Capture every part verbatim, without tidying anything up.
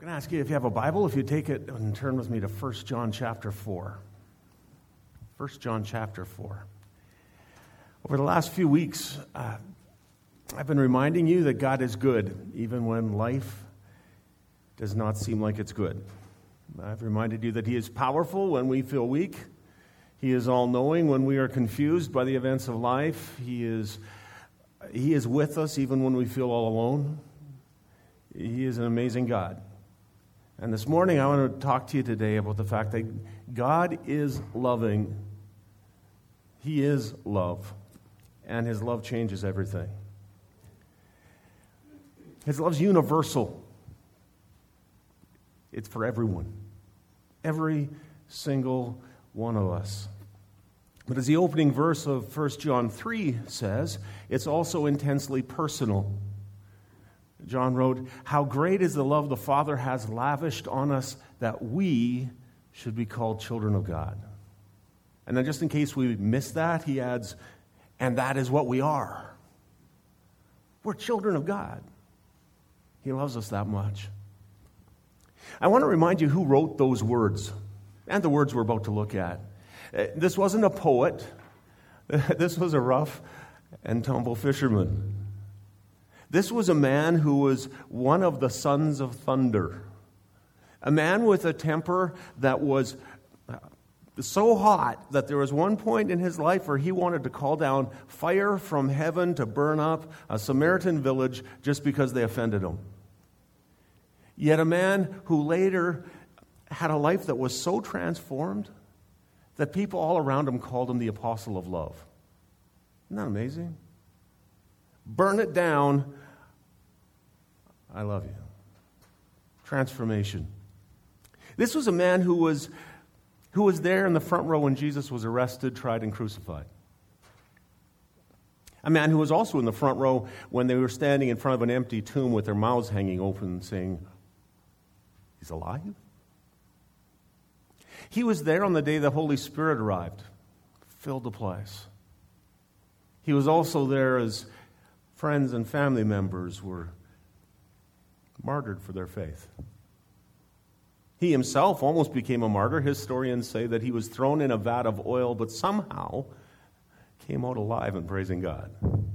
going to ask you if you have a Bible, if you take it and turn with me to First John chapter four. First John chapter four. Over the last few weeks, uh, I've been reminding you that God is good, even when life does not seem like it's good. I've reminded you that He is powerful when we feel weak. He is all-knowing when we are confused by the events of life. He is, He is with us even when we feel all alone. He is an amazing God. And this morning I want to talk to you today about the fact that God is loving. He is love. And His love changes everything. His love's universal. It's for everyone. Every single one of us. But as the opening verse of First John three says, it's also intensely personal. John wrote, "How great is the love the Father has lavished on us that we should be called children of God." And then just in case we miss that, he adds, "And that is what we are. We're children of God." He loves us that much. I want to remind you who wrote those words, and the words we're about to look at. This wasn't a poet. This was a rough and tumble fisherman. This was a man who was one of the sons of thunder. A man with a temper that was so hot that there was one point in his life where he wanted to call down fire from heaven to burn up a Samaritan village just because they offended him. Yet a man who later had a life that was so transformed that people all around him called him the apostle of love. Isn't that amazing? Burn it down. I love you. Transformation. This was a man who was, who was there in the front row when Jesus was arrested, tried, and crucified. A man who was also in the front row when they were standing in front of an empty tomb with their mouths hanging open saying, "He's alive?" He was there on the day the Holy Spirit arrived, filled the place. He was also there as friends and family members were martyred for their faith. He himself almost became a martyr. Historians say that he was thrown in a vat of oil, but somehow came out alive and praising God.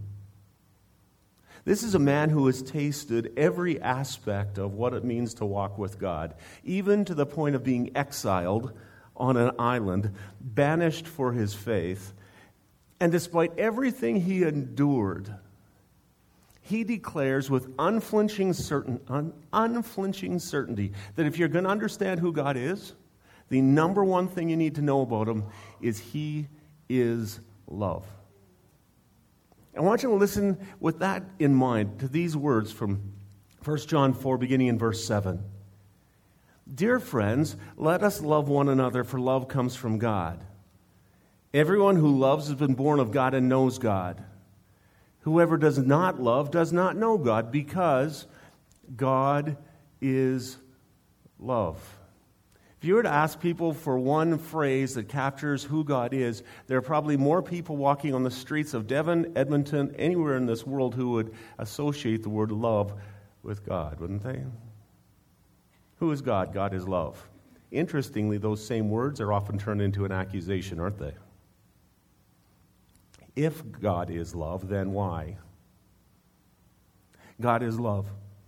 This is a man who has tasted every aspect of what it means to walk with God, even to the point of being exiled on an island, banished for his faith. And despite everything he endured, he declares with unflinching, certain, un, unflinching certainty that if you're going to understand who God is, the number one thing you need to know about Him is He is love. I want you to listen with that in mind to these words from First John four, beginning in verse seven. "Dear friends, let us love one another, for love comes from God. Everyone who loves has been born of God and knows God. Whoever does not love does not know God, because God is love." If you were to ask people for one phrase that captures who God is, there are probably more people walking on the streets of Devon, Edmonton, anywhere in this world who would associate the word love with God, wouldn't they? Who is God? God is love. Interestingly, those same words are often turned into an accusation, aren't they? If God is love, then why? God is love.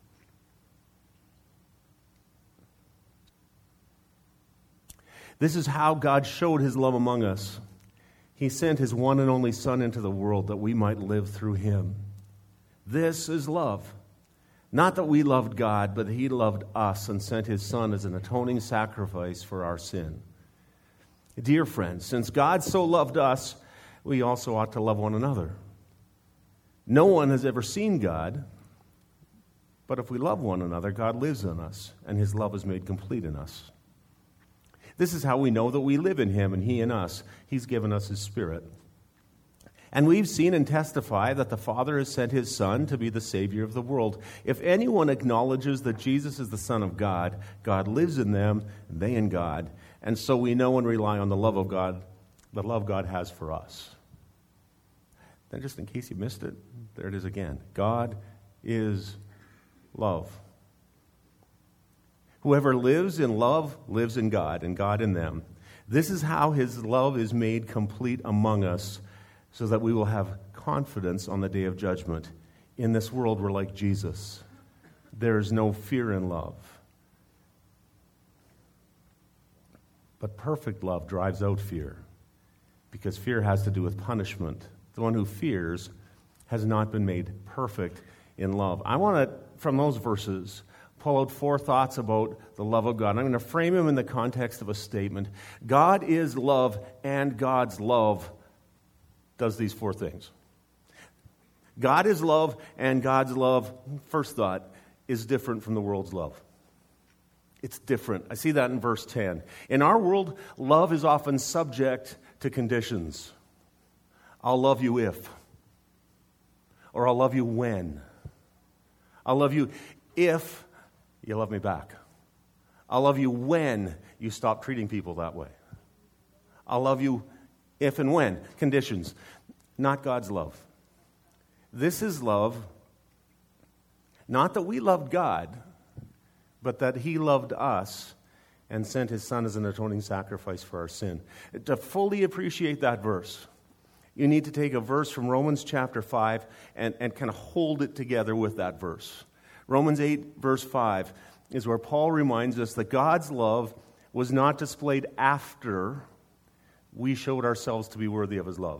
This is how God showed His love among us. He sent His one and only Son into the world that we might live through Him. This is love. Not that we loved God, but He loved us and sent His Son as an atoning sacrifice for our sin. Dear friends, since God so loved us, we also ought to love one another. No one has ever seen God, but if we love one another, God lives in us, and His love is made complete in us. This is how we know that we live in Him and He in us. He's given us His Spirit. And we've seen and testify that the Father has sent His Son to be the Savior of the world. If anyone acknowledges that Jesus is the Son of God, God lives in them, and they in God. And so we know and rely on the love of God, the love God has for us. Then just in case you missed it, there it is again. God is love. Whoever lives in love lives in God, and God in them. This is how his love is made complete among us, so that we will have confidence on the day of judgment. In this world, we're like Jesus. There is no fear in love. But perfect love drives out fear, because fear has to do with punishment. The one who fears has not been made perfect in love. I want to, from those verses, pull out four thoughts about the love of God. I'm going to frame them in the context of a statement. God is love, and God's love does these four things. God is love, and God's love, first thought, is different from the world's love. It's different. I see that in verse ten. In our world, love is often subject to conditions. I'll love you if. Or I'll love you when. I'll love you if you love me back. I'll love you when you stop treating people that way. I'll love you if and when. Conditions. Not God's love. This is love, not that we loved God, but that he loved us and sent his Son as an atoning sacrifice for our sin. To fully appreciate that verse, you need to take a verse from Romans chapter five and, and kind of hold it together with that verse. Romans eight, verse five, is where Paul reminds us that God's love was not displayed after we showed ourselves to be worthy of his love.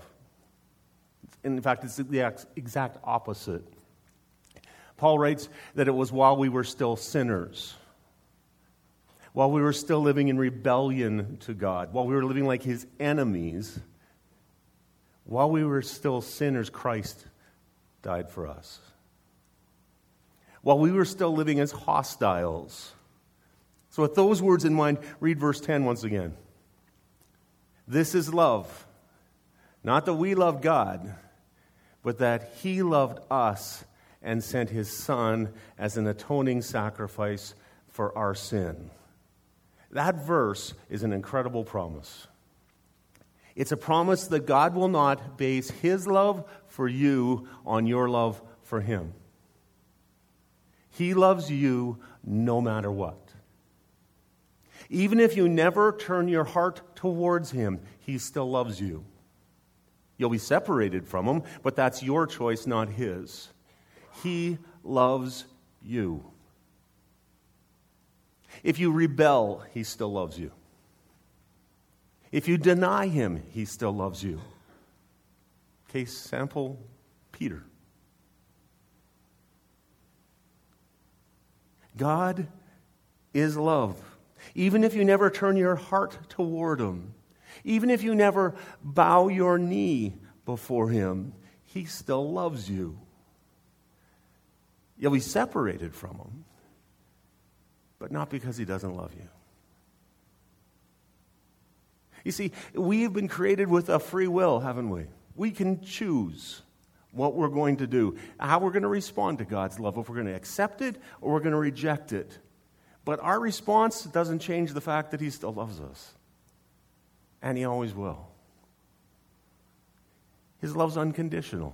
In fact, it's the exact opposite. Paul writes that it was while we were still sinners, while we were still living in rebellion to God, while we were living like his enemies, while we were still sinners, Christ died for us. While we were still living as hostiles. So with those words in mind, read verse ten once again. This is love. Not that we loved God, but that he loved us and sent his Son as an atoning sacrifice for our sin. That verse is an incredible promise. It's a promise that God will not base his love for you on your love for him. He loves you no matter what. Even if you never turn your heart towards him, he still loves you. You'll be separated from him, but that's your choice, not his. He loves you. If you rebel, he still loves you. If you deny him, he still loves you. Case sample, Peter. God is love. Even if you never turn your heart toward him, even if you never bow your knee before him, he still loves you. You'll be separated from him, but not because he doesn't love you. You see, we've been created with a free will, haven't we? We can choose what we're going to do, how we're going to respond to God's love, if we're going to accept it or we're going to reject it. But our response doesn't change the fact that he still loves us. And he always will. His love's unconditional.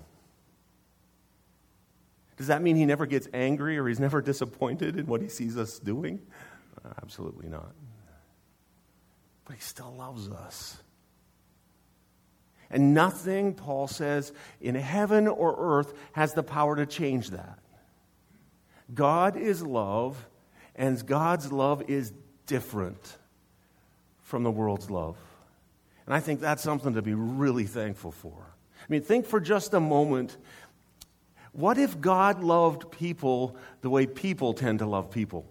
Does that mean he never gets angry or he's never disappointed in what he sees us doing? Uh, absolutely not. But he still loves us. And nothing, Paul says, in heaven or earth has the power to change that. God is love, and God's love is different from the world's love. And I think that's something to be really thankful for. I mean, think for just a moment, what if God loved people the way people tend to love people?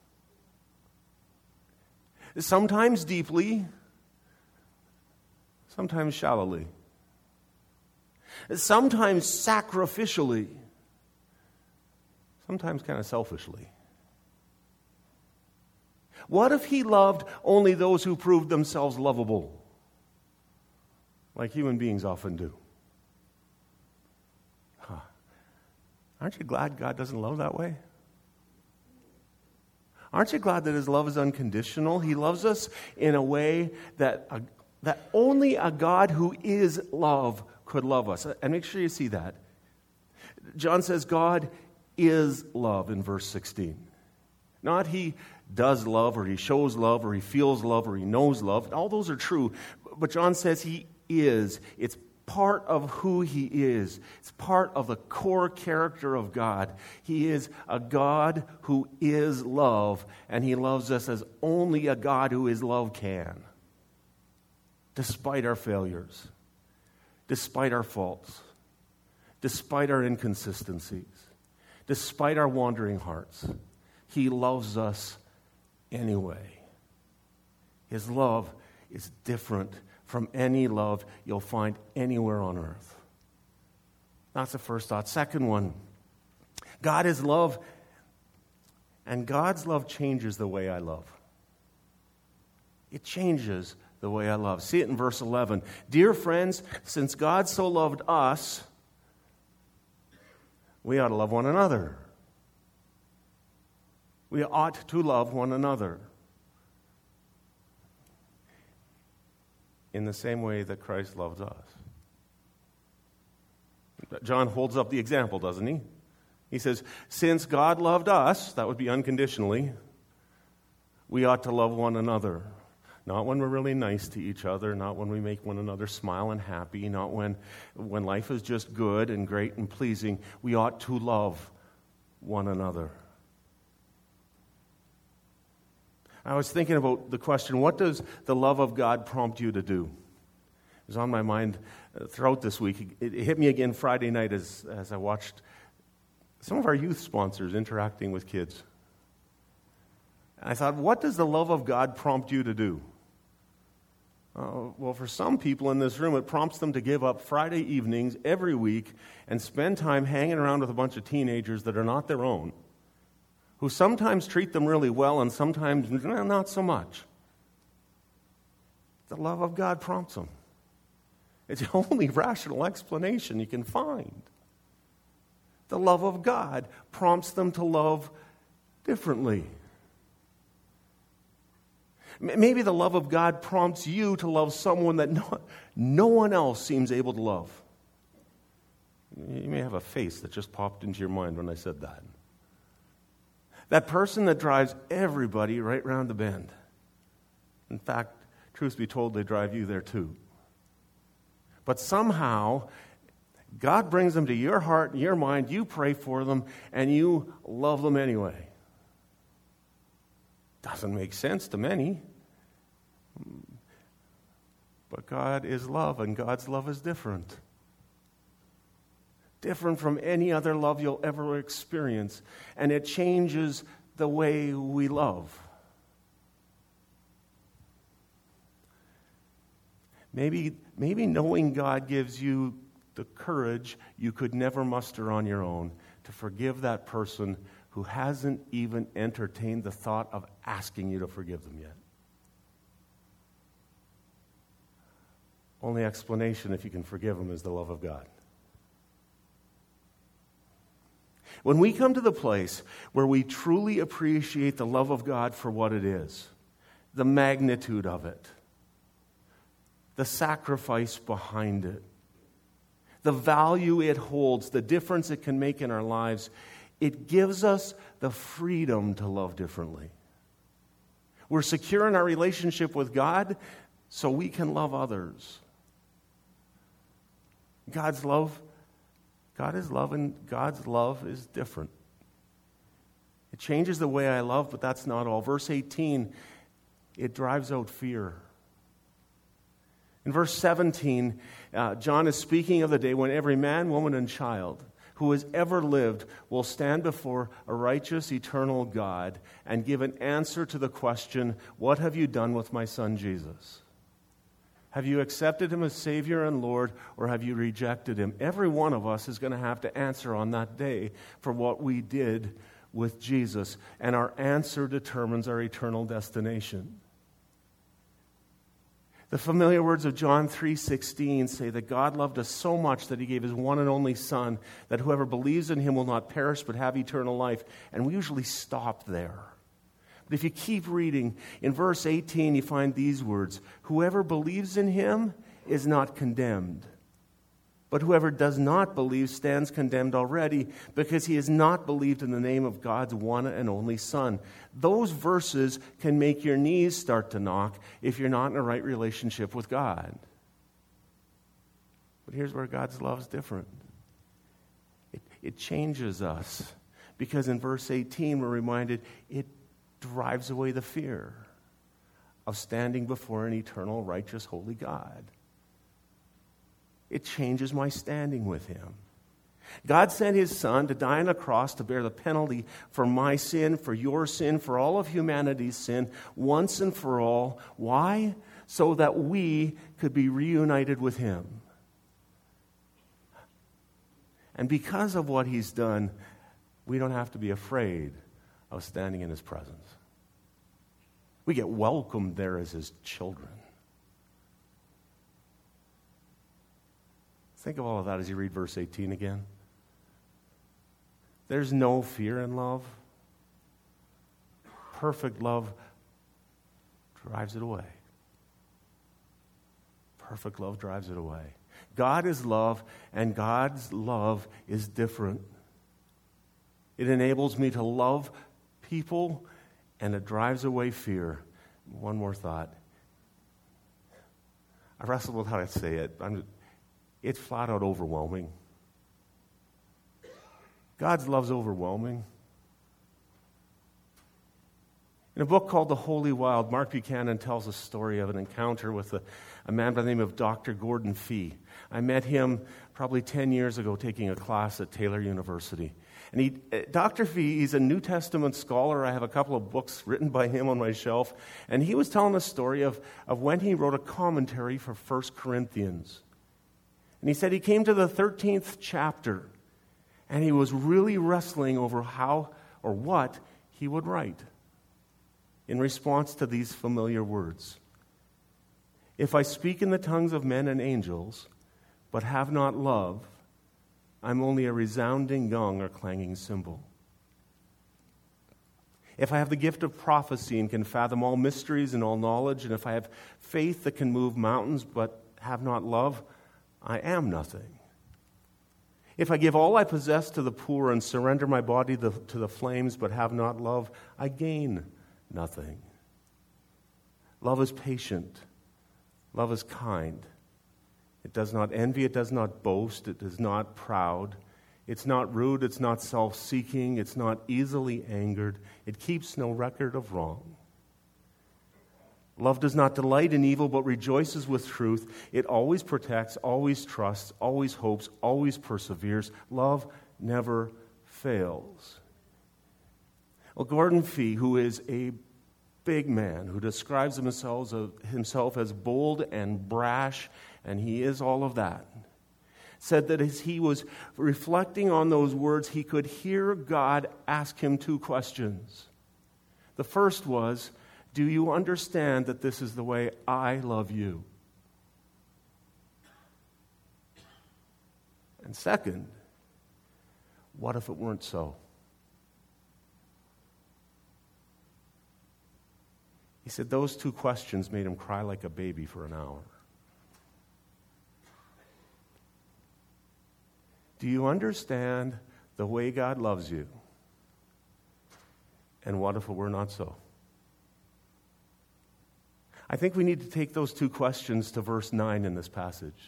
Sometimes deeply, sometimes shallowly, sometimes sacrificially, sometimes kind of selfishly. What if he loved only those who proved themselves lovable, like human beings often do? Huh. Aren't you glad God doesn't love that way? Aren't you glad that his love is unconditional? He loves us in a way that, uh, that only a God who is love could love us. And make sure you see that. John says God is love in verse sixteen. Not he does love, or he shows love, or he feels love, or he knows love. All those are true. But John says he is. It's part of who he is. It's part of the core character of God. He is a God who is love, and he loves us as only a God who is love can. Despite our failures, despite our faults, despite our inconsistencies, despite our wandering hearts, he loves us anyway. His love is different from any love you'll find anywhere on earth. That's the first thought. Second one, God is love, and God's love changes the way I love. It changes the way I love. See it in verse eleven. Dear friends, since God so loved us, we ought to love one another. We ought to love one another in the same way that Christ loved us. John holds up the example, doesn't he? He says, since God loved us, that would be unconditionally, we ought to love one another. Not when we're really nice to each other, not when we make one another smile and happy, not when, when life is just good and great and pleasing. We ought to love one another. I was thinking about the question, what does the love of God prompt you to do? It was on my mind throughout this week. It hit me again Friday night as, as I watched some of our youth sponsors interacting with kids. And I thought, what does the love of God prompt you to do? Uh, well, for some people in this room, it prompts them to give up Friday evenings every week and spend time hanging around with a bunch of teenagers that are not their own, who sometimes treat them really well and sometimes not so much. The love of God prompts them. It's the only rational explanation you can find. The love of God prompts them to love differently. Maybe the love of God prompts you to love someone that no, no one else seems able to love. You may have a face that just popped into your mind when I said that. That person that drives everybody right round the bend. In fact, truth be told, they drive you there too. But somehow, God brings them to your heart and your mind, you pray for them, and you love them anyway. Doesn't make sense to many. But God is love, and God's love is different. Different from any other love you'll ever experience. And it changes the way we love. Maybe, maybe knowing God gives you the courage you could never muster on your own to forgive that person who hasn't even entertained the thought of asking you to forgive them yet. Only explanation, if you can forgive them, is the love of God. When we come to the place where we truly appreciate the love of God for what it is, the magnitude of it, the sacrifice behind it, the value it holds, the difference it can make in our lives, it gives us the freedom to love differently. We're secure in our relationship with God so we can love others. God's love, God is love, and God's love is different. It changes the way I love, but that's not all. Verse eighteen, it drives out fear. In verse seventeen, uh, John is speaking of the day when every man, woman, and child who has ever lived will stand before a righteous, eternal God and give an answer to the question, what have you done with my son Jesus? Have you accepted him as Savior and Lord, or have you rejected him? Every one of us is going to have to answer on that day for what we did with Jesus, and our answer determines our eternal destination. The familiar words of John three sixteen say that God loved us so much that he gave his one and only Son, that whoever believes in him will not perish but have eternal life. And we usually stop there. But if you keep reading, in verse eighteen you find these words, whoever believes in him is not condemned, But whoever does not believe stands condemned already, because he has not believed in the name of God's one and only Son. Those verses can make your knees start to knock if you're not in a right relationship with God. But here's where God's love is different. It, it changes us, because in verse eighteen we're reminded it drives away the fear of standing before an eternal, righteous, holy God. It changes my standing with him. God sent his Son to die on a cross to bear the penalty for my sin, for your sin, for all of humanity's sin, once and for all. Why? So that we could be reunited with him. And because of what he's done, we don't have to be afraid of standing in his presence. We get welcomed there as his children. Think of all of that as you read verse eighteen again. There's no fear in love. Perfect love drives it away. Perfect love drives it away. God is love, and God's love is different. It enables me to love people, and it drives away fear. One more thought. I wrestled with how to say it. I'm, it's flat out overwhelming. God's love's overwhelming. In a book called The Holy Wild, Mark Buchanan tells a story of an encounter with a, a man by the name of Doctor Gordon Fee. I met him probably ten years ago taking a class at Taylor University. And he, Doctor Fee, he's a New Testament scholar. I have a couple of books written by him on my shelf. And he was telling a story of, of when he wrote a commentary for First Corinthians. And he said he came to the thirteenth chapter, and he was really wrestling over how or what he would write in response to these familiar words. If I speak in the tongues of men and angels, but have not love, I'm only a resounding gong or clanging cymbal. If I have the gift of prophecy and can fathom all mysteries and all knowledge, and if I have faith that can move mountains but have not love, I am nothing. If I give all I possess to the poor and surrender my body to the flames but have not love, I gain nothing. Love is patient. Love is kind. It does not envy. It does not boast. It is not proud. It's not rude. It's not self-seeking. It's not easily angered. It keeps no record of wrong. Love does not delight in evil, but rejoices with truth. It always protects, always trusts, always hopes, always perseveres. Love never fails. Well, Gordon Fee, who is a big man, who describes himself, himself as bold and brash, and he is all of that, said that as he was reflecting on those words, he could hear God ask him two questions. The first was, do you understand that this is the way I love you? And second, what if it weren't so? He said those two questions made him cry like a baby for an hour. Do you understand the way God loves you? And what if it were not so? I think we need to take those two questions to verse nine in this passage.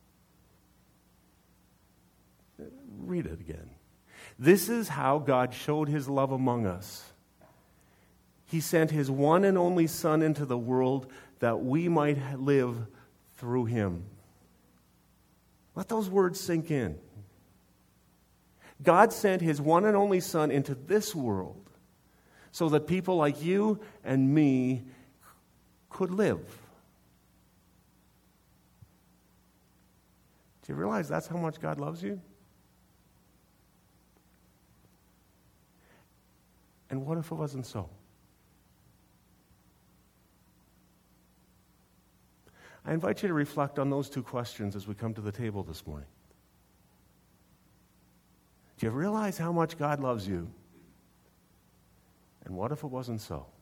Read it again. This is how God showed his love among us. He sent his one and only Son into the world that we might live through him. Let those words sink in. God sent his one and only Son into this world so that people like you and me could live. Do you realize that's how much God loves you? And what if it wasn't so? I invite you to reflect on those two questions as we come to the table this morning. Do you realize how much God loves you? And what if it wasn't so?